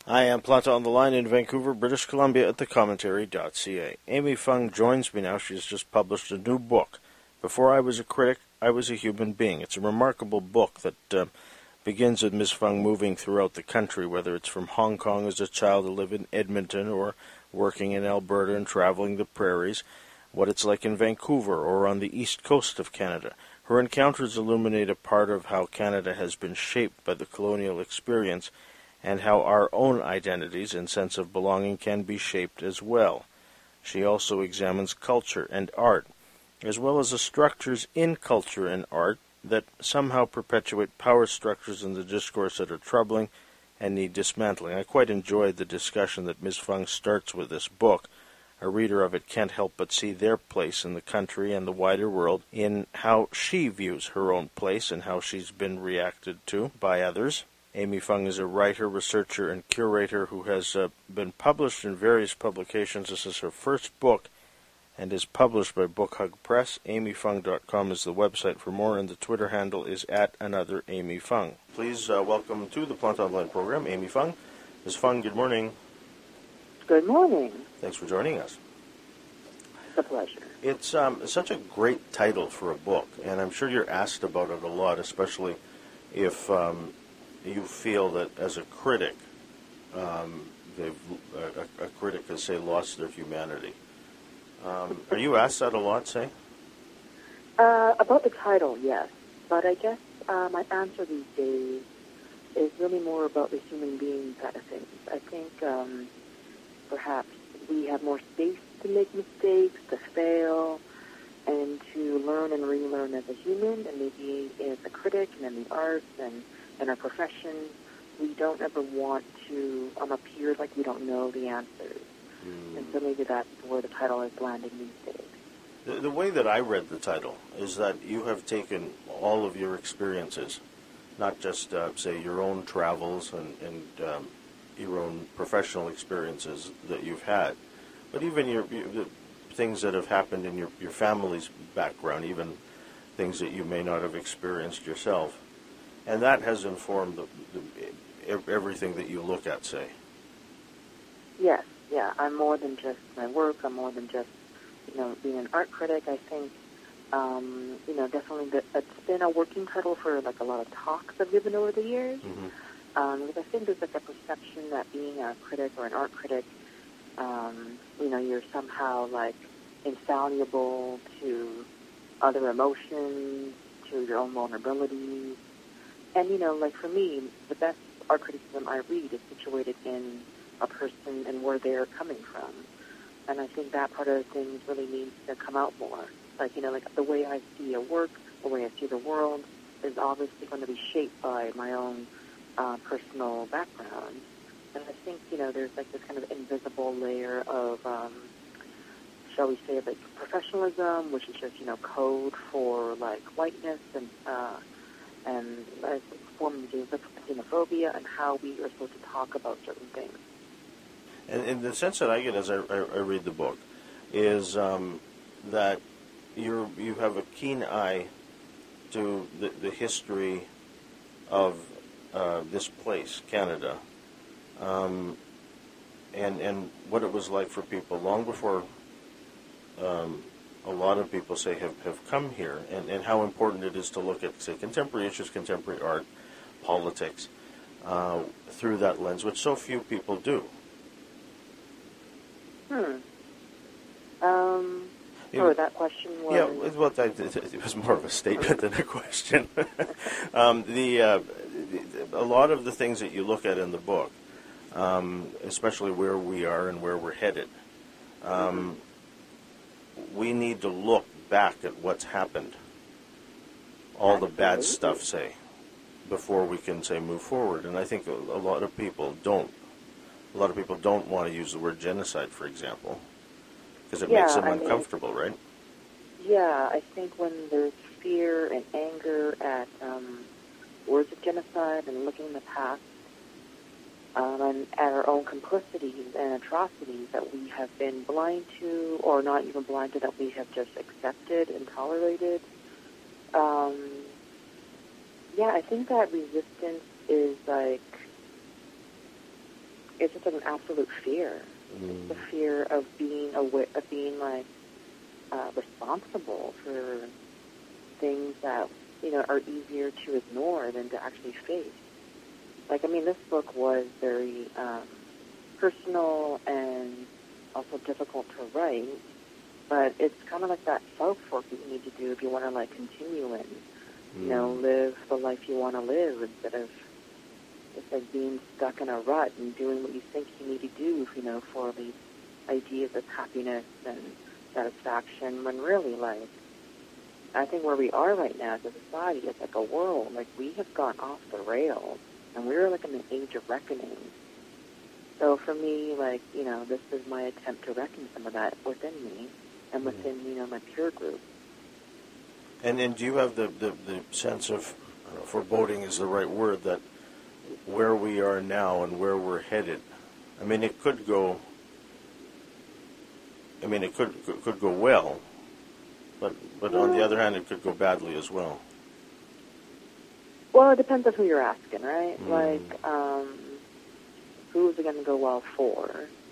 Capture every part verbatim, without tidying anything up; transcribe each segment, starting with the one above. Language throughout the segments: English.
I am Planta on the line in Vancouver, British Columbia at the commentary dot c a. Amy Fung joins me now. She has just published a new book. Before I was a critic, I was a human being. It's a remarkable book that uh, begins with Miz Fung moving throughout the country, whether it's from Hong Kong as a child to live in Edmonton or working in Alberta and traveling the prairies, what it's like in Vancouver or on the east coast of Canada. Her encounters illuminate a part of how Canada has been shaped by the colonial experience and how our own identities and sense of belonging can be shaped as well. She also examines culture and art, as well as the structures in culture and art that somehow perpetuate power structures in the discourse that are troubling and need dismantling. I quite enjoyed the discussion that Miz Fung starts with this book. A reader of it can't help but see their place in the country and the wider world in how she views her own place and how she's been reacted to by others. Amy Fung is a writer, researcher, and curator who has uh, been published in various publications. This is her first book and is published by Book Hug Press. amy fung dot com is the website for more, and the Twitter handle is at another Amy Fung. Please uh, welcome to the Planta Online program, Amy Fung. Miz Fung, good morning. Good morning. Thanks for joining us. It's a pleasure. It's um, such a great title for a book, and I'm sure you're asked about it a lot, especially if um, you feel that as a critic, um, they've, a, a critic has, say, lost their humanity. Um, are you asked that a lot, say? Uh, about the title, yes. But I guess uh, my answer these days is really more about the human being side of things. I think um, perhaps we have more space to make mistakes, to fail, and to learn and relearn as a human, and maybe as a critic and in the arts and in our profession, we don't ever want to um, appear like we don't know the answers. Mm. And so maybe that's where the title is landing these days. The, the way that I read the title is that you have taken all of your experiences, not just, uh, say, your own travels and, and um, your own professional experiences that you've had, but even your, your the things that have happened in your, your family's background, even things that you may not have experienced yourself. And that has informed the, the, everything that you look at, say. Yes, yeah. I'm more than just my work. I'm more than just, you know, being an art critic. I think, um, you know, definitely that, that's been a working title for, like, a lot of talks I've given over the years. Mm-hmm. Um, because I think there's, like, a perception that being a critic or an art critic, um, you know, you're somehow, like, infallible to other emotions, to your own vulnerabilities. And, you know, like for me, the best art criticism I read is situated in a person and where they're coming from. And I think that part of things really needs to come out more. Like, you know, like the way I see a work, the way I see the world is obviously going to be shaped by my own uh, personal background. And I think, you know, there's like this kind of invisible layer of, um, shall we say, like professionalism, which is just, you know, code for like whiteness and, uh, and uh, forms of xenophobia and how we are supposed to talk about certain things. And, and the sense that I get as I, I, I read the book is um, that you you have a keen eye to the, the history of uh, this place, Canada, um, and and what it was like for people long before um, a lot of people say have, have come here, and, and how important it is to look at, say, contemporary issues, contemporary art, politics, uh, through that lens, which so few people do. Hmm. Um, sorry, that question was... Yeah, well, that, it was more of a statement than a question. um, the, uh, the a lot of the things that you look at in the book, um, especially where we are and where we're headed, um, mm-hmm. we need to look back at what's happened, all Absolutely. the bad stuff, say, before we can, say, move forward. And I think a, a lot of people don't. A lot of people don't want to use the word genocide, for example, because it yeah, makes them I uncomfortable, mean, right? Yeah, I think when there's fear and anger at um, words of genocide and looking in the past, um, and at our own complicities and atrocities that we have been blind to, or not even blind to, that we have just accepted and tolerated, um, yeah, I think that resistance is like it's just like an absolute fear. Mm. It's the fear of being aware, of being like uh, responsible for things that, you know, are easier to ignore than to actually face. Like, I mean, this book was very um, personal and also difficult to write, but it's kind of like that self-work that you need to do if you want to, like, continue and, you know, live the life you want to live instead of just, like, being stuck in a rut and doing what you think you need to do, you know, for these ideas of happiness and satisfaction, when really, like, I think where we are right now as a society, it's like a world, like, we have gone off the rails, and we're, like, in an age of reckoning. So for me, like, you know, this is my attempt to reckon some of that within me and within, you know, my peer group. And then do you have the, the, the sense of, I don't know, foreboding is the right word, that where we are now and where we're headed, I mean, it could go, I mean, it could could, could go well, but but on the other hand, it could go badly as well. Well, it depends on who you're asking, right? Mm. Like, um, who is it going to go well for?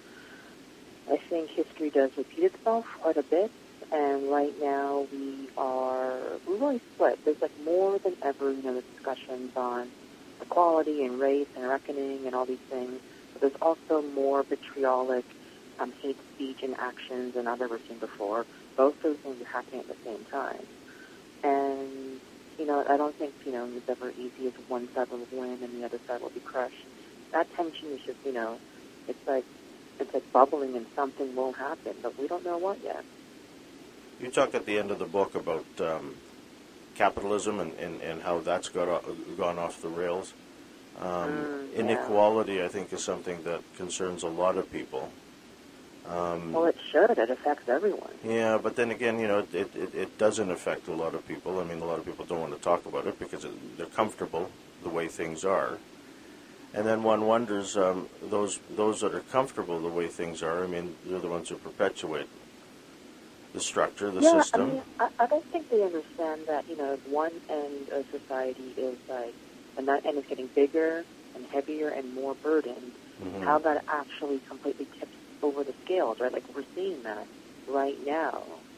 I think history does repeat itself quite a bit, and right now we are, we're really split. There's like more than ever, you know, the discussions on equality and race and reckoning and all these things, but there's also more vitriolic um, hate speech and actions than I've ever seen before. Both those things are happening at the same time. And, you know, I don't think, you know, it's ever easy as one side will win and the other side will be crushed. That tension is just, you know, it's like, it's like bubbling and something will happen, but we don't know what yet. You talk at the end of the book about um, capitalism and, and, and how that's got off, gone off the rails. Um, mm, yeah. Inequality, I think, is something that concerns a lot of people. Um, well, it should. It affects everyone. Yeah, but then again, you know, it, it, it doesn't affect a lot of people. I mean, a lot of people don't want to talk about it because it, they're comfortable the way things are. And then one wonders, um, those those that are comfortable the way things are, I mean, they're the ones who perpetuate the structure, the yeah, system. I mean, I, I don't think they understand that, you know, one end of society is like, and that end is getting bigger and heavier and more burdened, Mm-hmm. how that actually completely tips over the scales, right? Like, we're seeing that right now.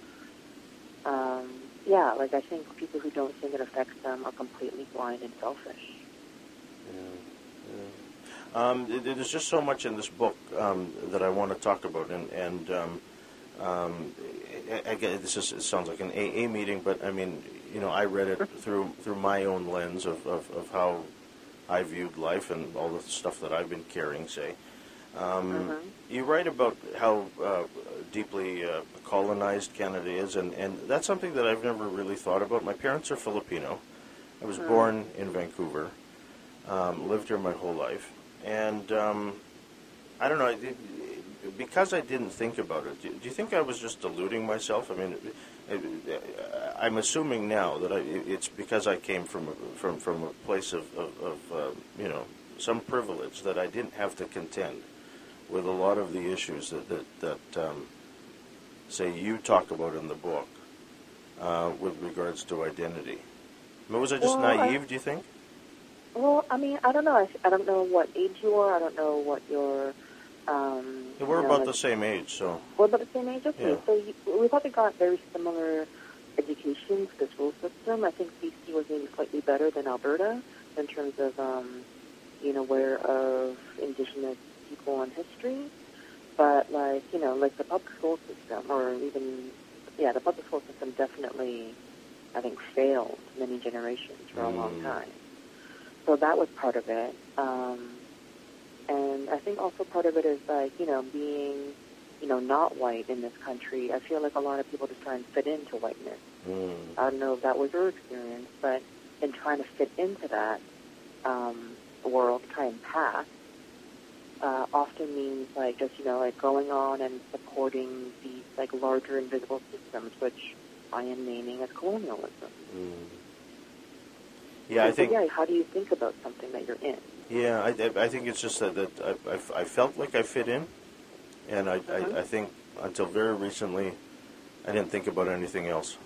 Um, yeah, like, I think people who don't think it affects them are completely blind and selfish. Yeah. Yeah. Um, it, there's just so much in this book um, that I want to talk about, and, and um, um, I, I get, this is, it sounds like an A A meeting, but I mean, you know, I read it through through my own lens of, of, of how I viewed life and all the stuff that I've been carrying, say. Um, mm-hmm. You write about how uh, deeply uh, colonized Canada is, and, and that's something that I've never really thought about. My parents are Filipino. I was mm-hmm. born in Vancouver, um, lived here my whole life, and um, I don't know, it, it, because I didn't think about it, do, do you think I was just deluding myself? I mean, it, it, I'm assuming now that I, it's because I came from a, from, from a place of, of, of uh, you know, some privilege that I didn't have to contend with a lot of the issues that, that, that um, say, you talk about in the book uh, with regards to identity. I mean, was I just well, naive, I, do you think? Well, I mean, I don't know. I, I don't know what age you are. I don't know what your... Um, Yeah, we're you know, about like, the same age, so... We're about the same age? Okay. Yeah. So you, we probably got very similar education to the school system. I think B C was maybe slightly better than Alberta in terms of, um, being aware of Indigenous people and history. But, like, you know, like the public school system, or even, yeah, the public school system definitely, I think, failed many generations for a Mm. long time. So that was part of it. Um, and I think also part of it is, like, you know, being, you know, not white in this country. I feel like a lot of people just try and fit into whiteness. Mm. I don't know if that was your experience, but in trying to fit into that um, world, try and path, uh, often means, like, just, you know, like going on and supporting these, like, larger invisible systems, which I am naming as colonialism. Mm. Yeah, so, I think... Yeah, how do you think about something that you're in? Yeah, I, I think it's just that, that I, I, I felt like I fit in, and I, Mm-hmm. I, I think until very recently, I didn't think about anything else.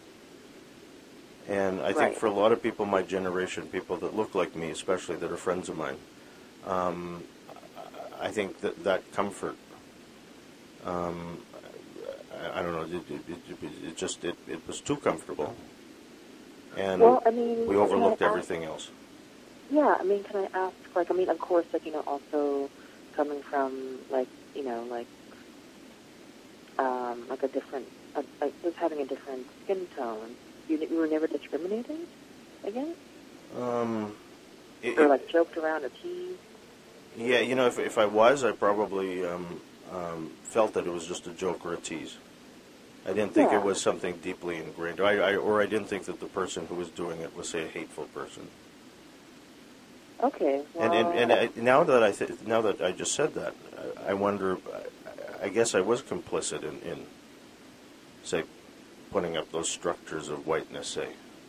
And I think Right. for a lot of people my generation, people that look like me, especially that are friends of mine, um, I think that that comfort, um, I, I don't know, it, it, it, it just it, it was too comfortable, and well, I mean, we overlooked ask, everything else. Yeah, I mean, can I ask? Like, I mean, of course, like you know, also coming from like you know, like um, like a different, uh, like just having a different skin tone. You, you were never discriminated against, Um, it, or it, like joked around or teased. yeah, you know, if if I was, I probably um, um, felt that it was just a joke or a tease. I didn't think Yeah. it was something deeply ingrained, I, I, or I didn't think that the person who was doing it was, say, a hateful person. Okay. And Well. and, and I, now that I th- now that I just said that, I, I wonder. I, I guess I was complicit in, in, say, putting up those structures of whiteness. Say.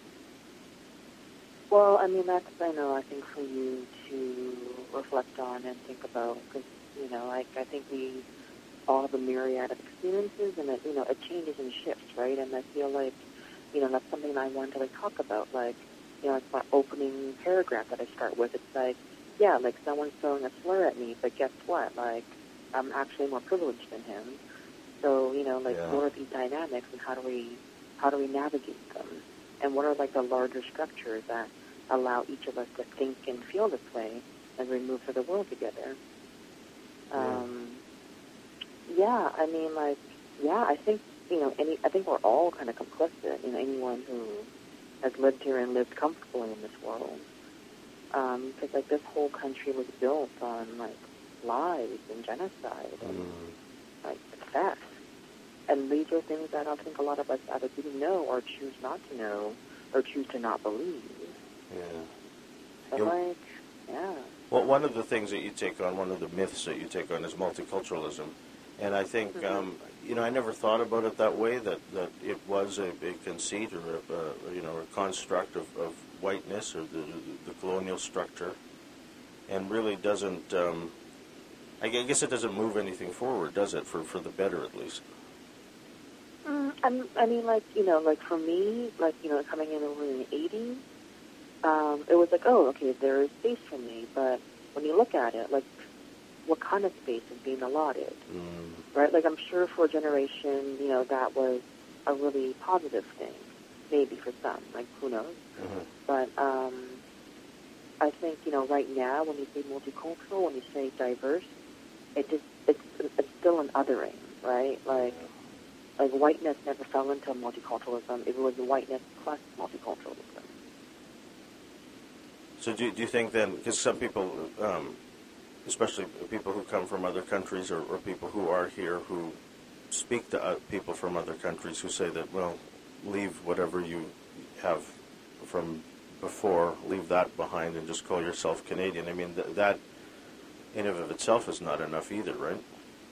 Well, I mean, that's, I know, I think for you to reflect on and think about, because, you know, like, I think we all have a myriad of experiences, and it, you know, it changes and shifts, right? And I feel like, you know, that's something I wanted to, like, talk about, like, you know, like my opening paragraph that I start with. It's like, yeah, like, someone's throwing a slur at me, but guess what? Like, I'm actually more privileged than him. So, you know, like, Yeah. what are these dynamics, and how do we, how do we navigate them? And what are, like, the larger structures that allow each of us to think and feel this way as we move through the world together? Um, yeah, I mean, like, yeah, I think, you know, any, I think we're all kind of complicit, you know, anyone who has lived here and lived comfortably in this world. Um, because, like, this whole country was built on, like, lies and genocide and, Mm. like, theft. And these are things that I think a lot of us either didn't know or choose not to know or choose to not believe. Yeah. But, You- like, yeah. Well, one of the things that you take on, one of the myths that you take on, is multiculturalism, and I think Mm-hmm. um, you know I never thought about it that way. That, that it was a, a conceit or a, a you know a construct of, of whiteness or the, the colonial structure, and really doesn't. Um, I guess it doesn't move anything forward, does it? For for the better, at least. Mm, I'm, I mean, like, you know, like for me, like, you know, coming in over in the eighties, um, it was like, oh, okay, there is space for me. But when you look at it, like, what kind of space is being allotted, Mm. right? Like, I'm sure for a generation, you know, that was a really positive thing, maybe for some, like, who knows? Mm-hmm. But um, I think, you know, right now, when you say multicultural, when you say diverse, it just, it's, it's still an othering, right? Like, like whiteness never fell into multiculturalism. It was whiteness plus multiculturalism. So do, do you think then, because some people, um, especially people who come from other countries or, or people who are here who speak to uh, people from other countries who say that, well, leave whatever you have from before, leave that behind and just call yourself Canadian. I mean, th- that in and of itself is not enough either, right?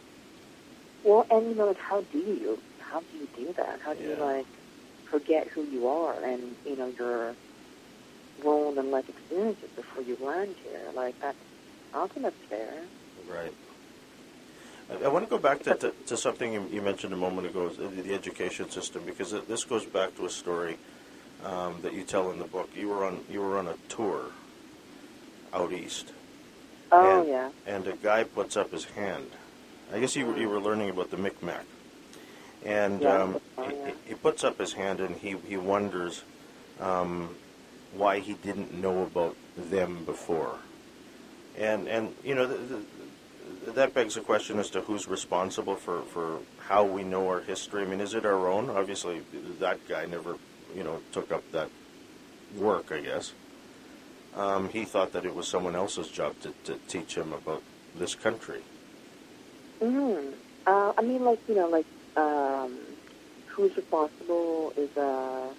Well, and you know, like, how do you, how do you do that? How do you, Yeah. like, forget who you are and, you know, your role in life experiences before you land here? Like, that's, I don't think that's fair. Right. I, I want to go back to, to, to something you, you mentioned a moment ago, the, the education system, because it, this goes back to a story um, that you tell in the book. You were on you were on a tour out east. Oh, and, yeah. And a guy puts up his hand. I guess you were, you were learning about the Micmac. And Yeah, um, oh, he, yeah. he puts up his hand and he, he wonders um, why he didn't know about them before. And, and you know, the, the, that begs the question as to who's responsible for, for how we know our history. I mean, is it our own? Obviously, that guy never, you know, took up that work, I guess. Um, he thought that it was someone else's job to, to teach him about this country. Mm-hmm. Uh, I mean, like, you know, like, um, who's responsible is a,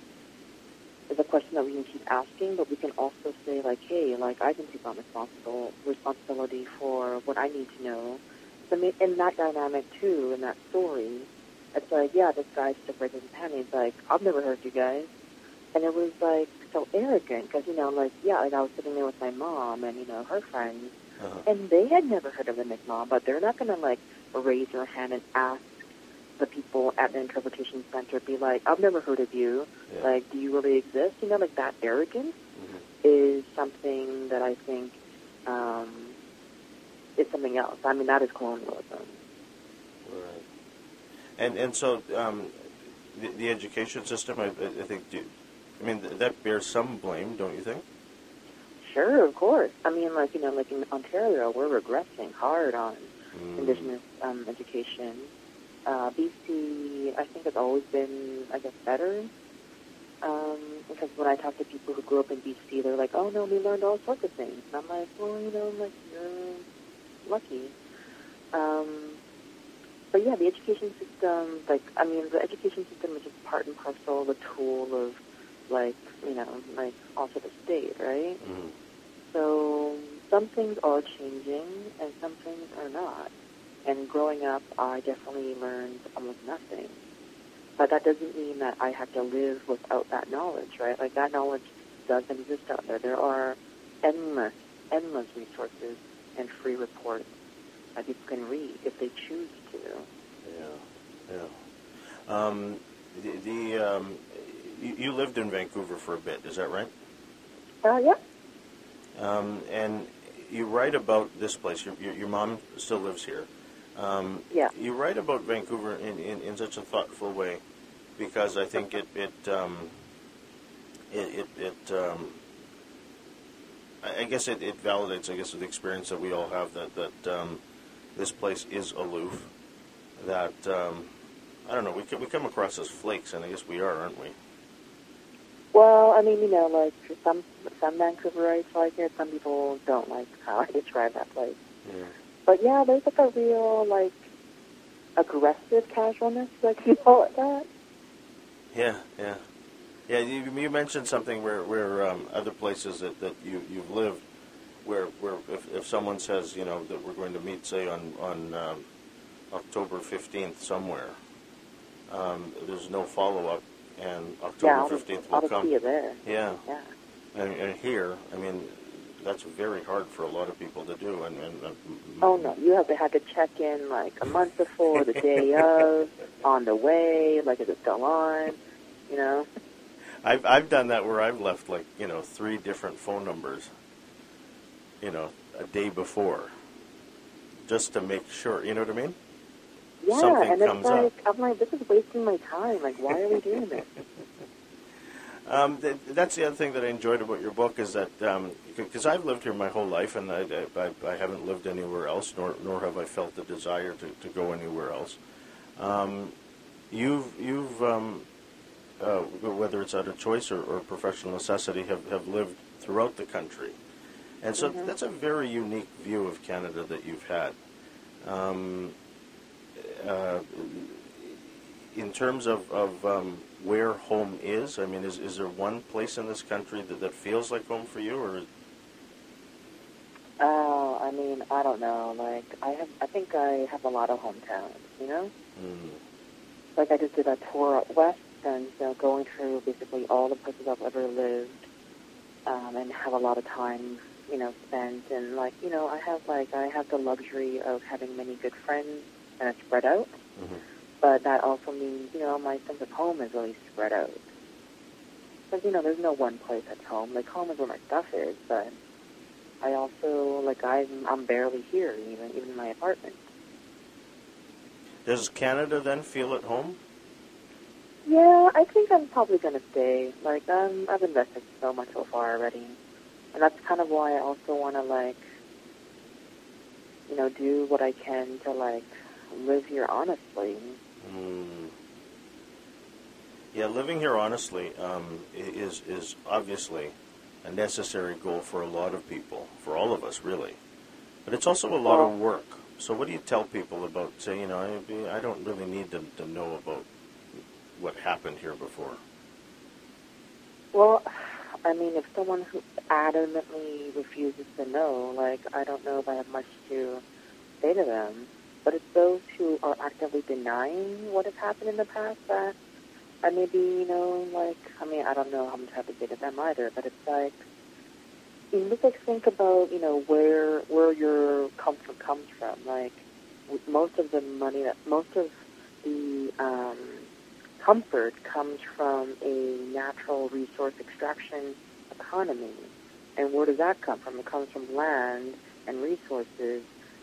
is a question that we can keep asking, but we can also say, like, hey, like, I can take on responsible responsibility for what I need to know. So in that dynamic, too, in that story, it's like, yeah, this guy stuck right in his hand. He's like, I've never heard you guys. And it was, like, so arrogant, because, you know, like, yeah, like, I was sitting there with my mom and, you know, her friends, Uh-huh. and they had never heard of the Mi'kmaq, but they're not going to, like, raise their hand and ask the people at the interpretation center, be like, I've never heard of you. Yeah. Like, do you really exist? You know, like, that arrogance Mm-hmm. is something that I think, um, is something else. I mean, that is colonialism. Right. And and so um, the, the education system, I, I think, do, I mean, that bears some blame, don't you think? Sure, of course. I mean, like, you know, like in Ontario, we're regressing hard on mm. Indigenous um, education. Uh, B C, I think, has always been, I guess, better. Um, because when I talk to people who grew up in B C, they're like, oh, no, we learned all sorts of things. And I'm like, well, you know, like, you're lucky. Um, but, yeah, the education system, like, I mean, the education system is just part and parcel, the tool of, like, you know, like, also the state, right? Mm. So some things are changing and some things are not. And growing up, I definitely learned almost nothing. But that doesn't mean that I have to live without that knowledge, right? Like, that knowledge does exist out there. There are endless, endless resources and free reports that people can read if they choose to. Yeah, yeah. Um, the, the um, you, you lived in Vancouver for a bit, is that right? Uh, yeah. Um, and you write about this place. Your, your, your mom still lives here. Um, yeah. You write about Vancouver in, in, in such a thoughtful way, because I think it it um, it, it, it um, I guess it, it validates, I guess, the experience that we all have, that that um, this place is aloof. That um, I don't know. We we come across as flakes, and I guess we are, aren't we? Well, I mean, you know, like some some Vancouverites like it. Some people don't like how I describe that place. Yeah. But yeah, there's like a real like aggressive casualness, like you call it that. Yeah, yeah, yeah. You, you mentioned something where where um, other places that, that you you've lived, where where if, if someone says, you know, that we're going to meet, say on on um, October fifteenth somewhere, um, there's no follow up, and October fifteenth yeah, will come. See you there. Yeah, yeah. And, and here, I mean, that's very hard for a lot of people to do. And, and uh, oh no, you have to have to check in like a month before, the day of, on the way, like is it still on, you know? I've I've done that where I've left like, you know, three different phone numbers, you know, a day before, just to make sure. You know what I mean? Yeah, Something and it's comes like up. I'm like, this is wasting my time. Like, why are we doing this? Um, th- that's the other thing that I enjoyed about your book, is that because um, I've lived here my whole life, and I, I, I haven't lived anywhere else, nor nor have I felt the desire to, to go anywhere else. Um, you've you've um, uh, whether it's out of choice or, or professional necessity, have, have lived throughout the country, and so mm-hmm. that's a very unique view of Canada that you've had. Um, uh, in terms of, of um, where home is, I mean, is, is there one place in this country that, that feels like home for you, or? Oh, uh, I mean, I don't know. Like, I have, I think I have a lot of hometowns. You know, mm. like I just did a tour out west, and you know, going through basically all the places I've ever lived, um, and have a lot of time, you know, spent. And like, you know, I have like I have the luxury of having many good friends, and it's spread out. Mm-hmm. But that also means, you know, my sense of home is really spread out. Because, you know, there's no one place that's home. Like, home is where my stuff is, but I also, like, I'm, I'm barely here, even, even in my apartment. Does Canada then feel at home? Yeah, I think I'm probably going to stay. Like, um, I've invested so much so far already. And that's kind of why I also want to, like, you know, do what I can to, like, live here honestly. Mm. Yeah, living here honestly um, is is obviously a necessary goal for a lot of people, for all of us, really. But it's also a lot well, of work. So what do you tell people about, say, you know, I, I don't really need to, to know about what happened here before? Well, I mean, if someone who adamantly refuses to know, like, I don't know if I have much to say to them. But it's those who are actively denying what has happened in the past that I maybe, you know, like, I mean, I don't know how much I have to say to them either, but it's like, you just like think about, you know, where where your comfort comes from. Like, most of the money, that most of the um, comfort comes from a natural resource extraction economy. And where does that come from? It comes from land and resources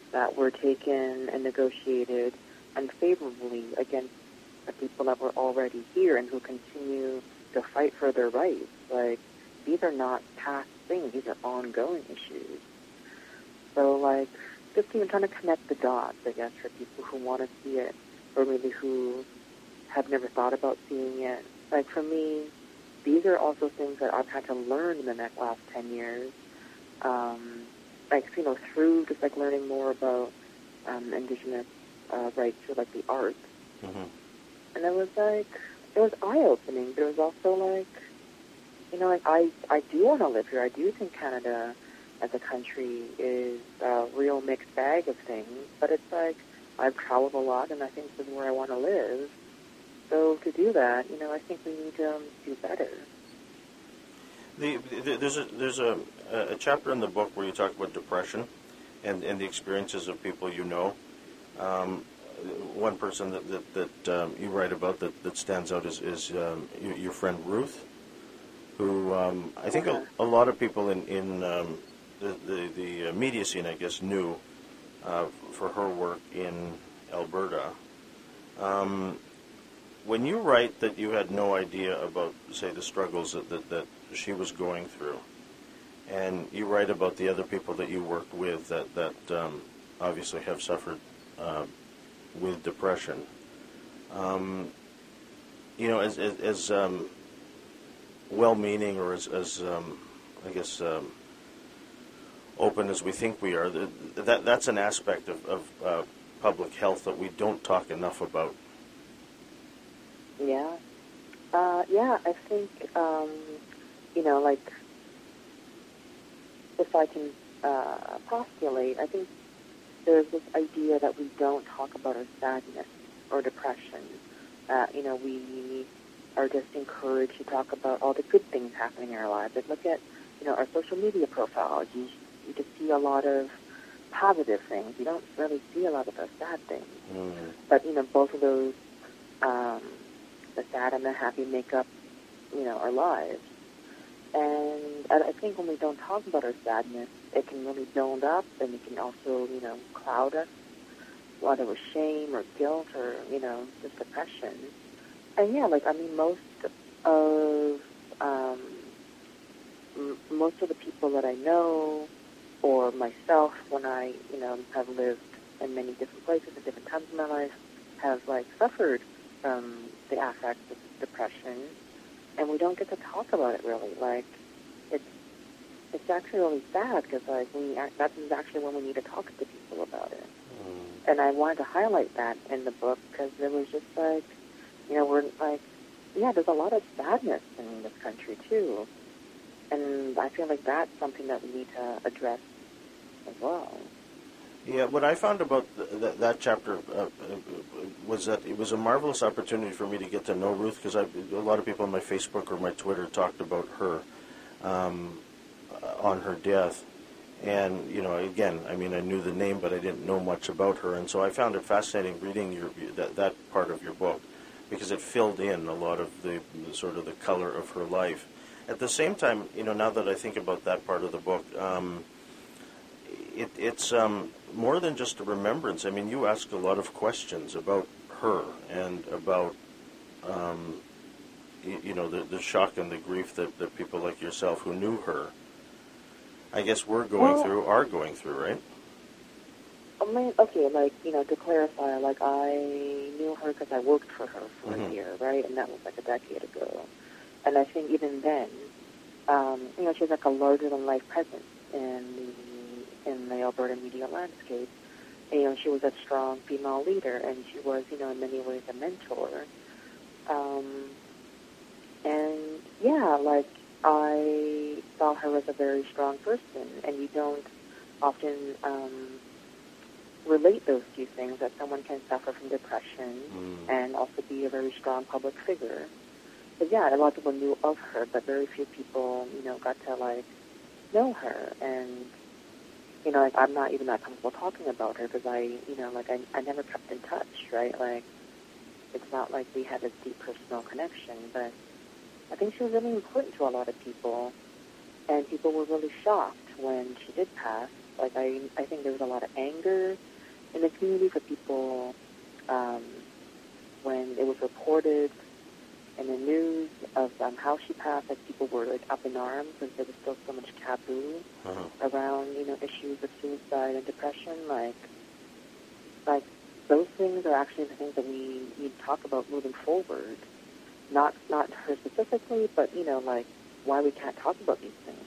that were taken and negotiated unfavorably against the people that were already here and who continue to fight for their rights. Like, these are not past things. These are ongoing issues. So, like, just even trying to connect the dots, I guess, for people who want to see it or maybe who have never thought about seeing it. Like, for me, these are also things that I've had to learn in the next last ten years. Um, like, you know, through just, like, learning more about um, Indigenous uh, rights through, like, the arts. Mm-hmm. And it was, like, it was eye-opening, but it was also, like, you know, like, I, I do want to live here. I do think Canada as a country is a real mixed bag of things, but it's, like, I've traveled a lot, and I think this is where I want to live. So to do that, you know, I think we need to um, do better. The, the, there's a there's a, a chapter in the book where you talk about depression and, and the experiences of people you know. Um, one person that that, that um, you write about that, that stands out is, is um, your, your friend Ruth, who um, I think uh-huh. a, a lot of people in, in um, the, the, the media scene, I guess, knew uh, for her work in Alberta. Um, when you write that you had no idea about, say, the struggles that, that, that she was going through, and you write about the other people that you worked with that, that um, obviously have suffered uh, with depression, um, you know, as, as, as um, well-meaning or as, as um, I guess, um, open as we think we are, that that's an aspect of, of uh, public health that we don't talk enough about. Yeah. Uh, yeah, I think, um, you know, like, if I can uh, postulate, I think there's this idea that we don't talk about our sadness or depression. Uh, you know, we are just encouraged to talk about all the good things happening in our lives. Like, look at, you know, our social media profiles. You, you just see a lot of positive things. You don't really see a lot of the sad things. Mm. But, you know, both of those, um, the sad and the happy, make up, you know, our lives. And I think when we don't talk about our sadness, it can really build up, and it can also, you know, cloud us, whether with shame or guilt or, you know, just depression. And yeah, like, I mean, most of, um, m- most of the people that I know, or myself, when I, you know, have lived in many different places at different times in my life, have, like, suffered from the affects of depression. And we don't get to talk about it, really. Like, it's it's actually really sad because, like, we that is actually when we need to talk to people about it. Mm. And I wanted to highlight that in the book because it was just like, you know, we're like, yeah, there's a lot of sadness in this country too, and I feel like that's something that we need to address as well. Yeah, what I found about th- th- that chapter uh, was that it was a marvelous opportunity for me to get to know Ruth, because a lot of people on my Facebook or my Twitter talked about her um, uh, on her death. And, you know, again, I mean, I knew the name, but I didn't know much about her. And so I found it fascinating reading your that, that part of your book, because it filled in a lot of the, the sort of the color of her life. At the same time, you know, now that I think about that part of the book, um, it, it's um, more than just a remembrance. I mean, you ask a lot of questions about her and about, um, you, you know, the, the shock and the grief that, that people like yourself who knew her, I guess, were going well, through, are going through, right? I mean, okay, like, you know, to clarify, like, I knew her because I worked for her for Mm-hmm. a year, right? And that was like a decade ago. And I think even then, um, you know, she was like a larger-than-life presence in the, in the Alberta media landscape. And, you know, she was a strong female leader, and she was, you know, in many ways a mentor. Um, and, yeah, like, I saw her as a very strong person, and you don't often um, relate those two things, that someone can suffer from depression mm. and also be a very strong public figure. But yeah, a lot of people knew of her, but very few people, you know, got to, like, know her. And, you know, like, I'm not even that comfortable talking about her because I, you know, like, I, I never kept in touch, right? Like, it's not like we had a deep personal connection, but I think she was really important to a lot of people, and people were really shocked when she did pass. Like, I, I think there was a lot of anger in the community for people um, when it was reported in the news of um, how she passed, like people were like up in arms, and there was still so much taboo uh-huh. around, you know, issues of suicide and depression. Like, like those things are actually the things that we need to talk about moving forward. Not not her specifically, but you know, like why we can't talk about these things.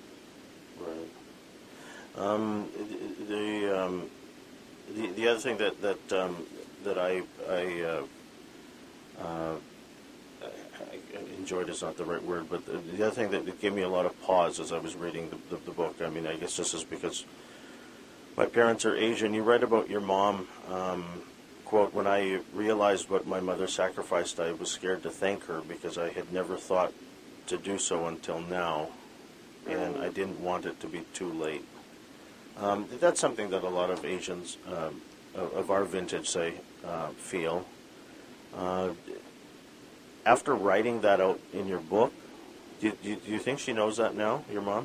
Right. Um, the um, the the other thing that that um, that I I. Uh, uh, enjoyed is not the right word, but the, the other thing that gave me a lot of pause as I was reading the, the, the book, I mean, I guess this is because my parents are Asian. You write about your mom, um, quote, when I realized what my mother sacrificed, I was scared to thank her because I had never thought to do so until now, and I didn't want it to be too late. Um, that's something that a lot of Asians um, of our vintage, say, uh, feel. Uh, After writing that out in your book, do you, do you think she knows that now, your mom?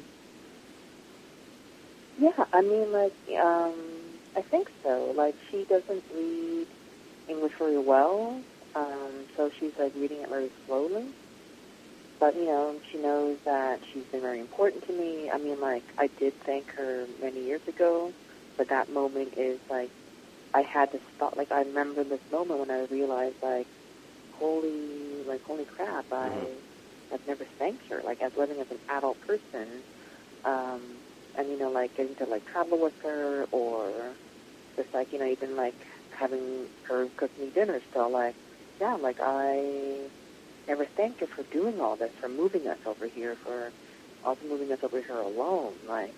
Yeah, I mean, like, um, I think so. Like, she doesn't read English very well, um, so she's, like, reading it very slowly. But, you know, she knows that she's been very important to me. I mean, like, I did thank her many years ago, but that moment is, like, I had to stop. Like, I remember this moment when I realized, like, holy, like, holy crap, I, mm-hmm. I've never thanked her. Like, as living as an adult person, um, and, you know, like, getting to, like, travel with her, or just, like, you know, even, like, having her cook me dinner still, like, yeah, like, I never thanked her for doing all this, for moving us over here, for also moving us over here alone. Like,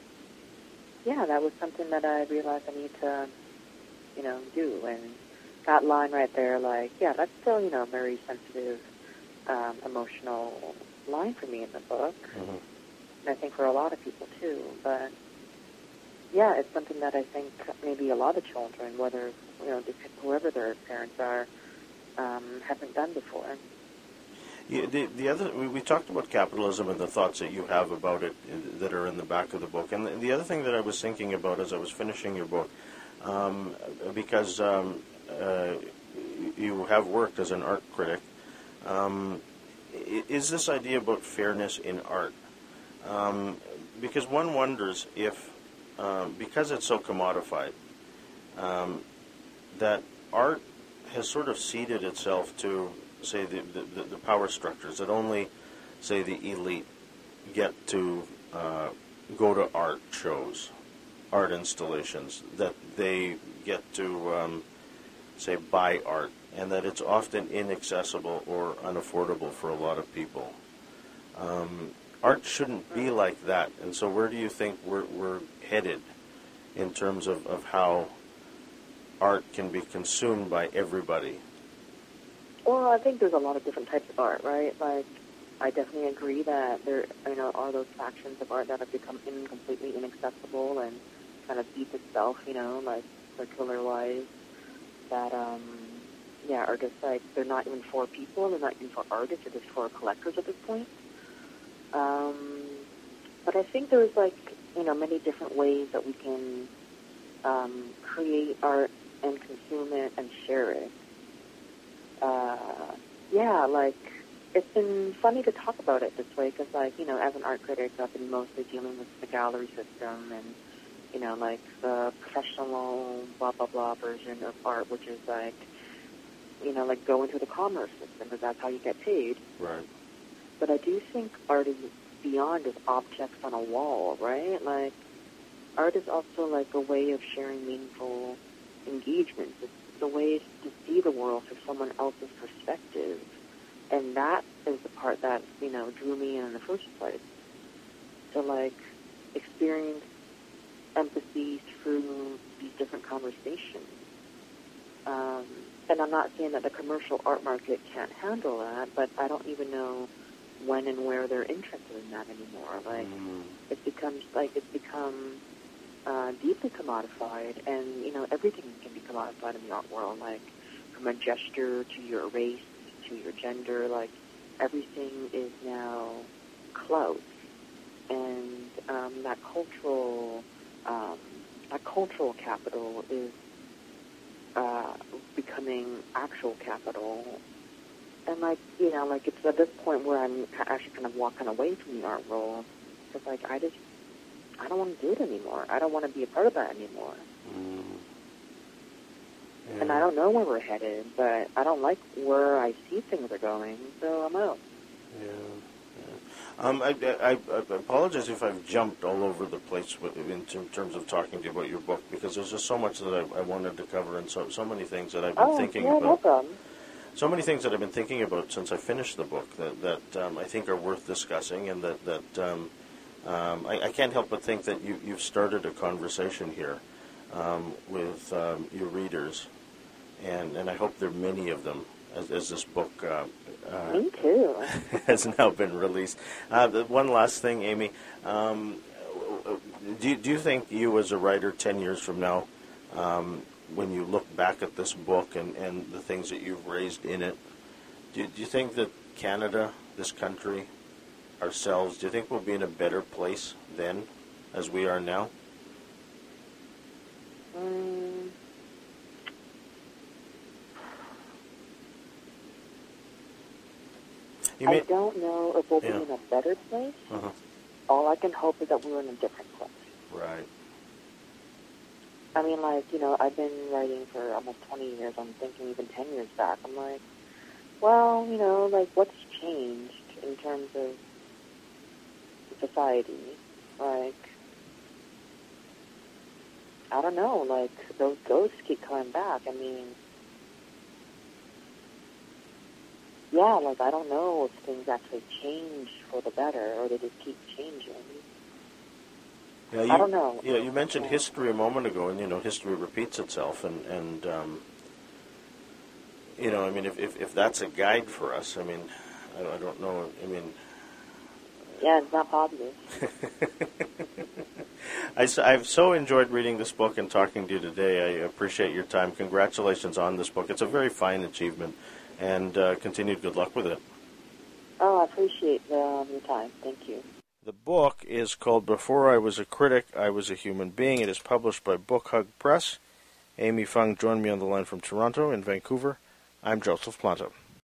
yeah, that was something that I realized I need to, you know, do, and that line right there, like, yeah, that's still, you know, a very sensitive, um, emotional line for me in the book. Mm-hmm. And I think for a lot of people, too. But, yeah, it's something that I think maybe a lot of children, whether, you know, whoever their parents are, um, haven't done before. Yeah, the, the other, we, we talked about capitalism and the thoughts that you have about it uh, that are in the back of the book. And the, the other thing that I was thinking about as I was finishing your book, um, because... Um, Uh, you have worked as an art critic. Um, is this idea about fairness in art? Um, because one wonders if, um, because it's so commodified, um, that art has sort of ceded itself to, say, the, the, the power structures, that only, say, the elite get to uh, go to art shows, art installations, that they get to... Um, say, buy art, and that it's often inaccessible or unaffordable for a lot of people. Um, art shouldn't be like that, and so where do you think we're, we're headed in terms of, of how art can be consumed by everybody? Well, I think there's a lot of different types of art, right? Like, I definitely agree that there, you know, are those factions of art that have become in, completely inaccessible and kind of eat itself, you know, like circular-wise. That, um, yeah, are just like, they're not even for people, they're not even for artists, they're just for collectors at this point. Um, but I think there's, like, you know, many different ways that we can um, create art and consume it and share it. Uh, yeah, like, it's been funny to talk about it this way, because, like, you know, as an art critic, I've been mostly dealing with the gallery system and, you know, like the professional blah, blah, blah version of art, which is like, you know, like going through the commerce system, because that's how you get paid. Right. But I do think art is beyond just objects on a wall, right? Like, art is also like a way of sharing meaningful engagements. It's a way to see the world through someone else's perspective. And that is the part that, you know, drew me in in the first place. To, like, experience empathy through these different conversations. Um, and I'm not saying that the commercial art market can't handle that, but I don't even know when and where they're interested in that anymore. Like, mm. it becomes, like, it's become uh, deeply commodified, and, you know, everything can be commodified in the art world, like, from a gesture to your race to your gender, like, everything is now clout. And um, that cultural Um, a cultural capital is uh, becoming actual capital. And, like, you know, like, it's at this point where I'm actually kind of walking away from the art role. Because, like, I just, I don't want to do it anymore. I don't want to be a part of that anymore. Mm. Yeah. And I don't know where we're headed, but I don't like where I see things are going, so I'm out. Yeah. yeah. Um, I, I, I apologize if I've jumped all over the place with, in terms of talking to you about your book, because there's just so much that I, I wanted to cover, and so so many things that I've been oh, thinking yeah, about. no problem. So many things that I've been thinking about since I finished the book that, that um, I think are worth discussing, and that, that um, um, I, I can't help but think that you, you've started a conversation here um, with um, your readers, and, and I hope there are many of them as, as this book uh, uh, Me too. has now been released. Uh, the one last thing, Amy, um, do, do you think you as a writer ten years from now, um, when you look back at this book and, and the things that you've raised in it, do, do you think that Canada, this country, ourselves, do you think we'll be in a better place then as we are now? Mm. You mean, I don't know if we'll yeah. be in a better place. Uh-huh. All I can hope is that we're in a different place. Right. I mean, like, you know, I've been writing for almost twenty years. I'm thinking even ten years back. I'm like, well, you know, like, what's changed in terms of society? Like, I don't know. Like, those ghosts keep coming back. I mean, yeah, like, I don't know if things actually change for the better or they just keep changing. Yeah, you, I don't know. Yeah, you mentioned Yeah. history a moment ago, and, you know, history repeats itself, and, and um, you know, I mean, if, if, if that's a guide for us, I mean, I, I don't know, I mean... Yeah, it's not positive. I, I've so enjoyed reading this book and talking to you today. I appreciate your time. Congratulations on this book. It's a very fine achievement, and uh, continued good luck with it. Oh, I appreciate um, your time. Thank you. The book is called Before I Was a Critic, I Was a Human Being. It is published by Book Hug Press. Amy Fung joined me on the line from Toronto. In Vancouver, I'm Joseph Planta.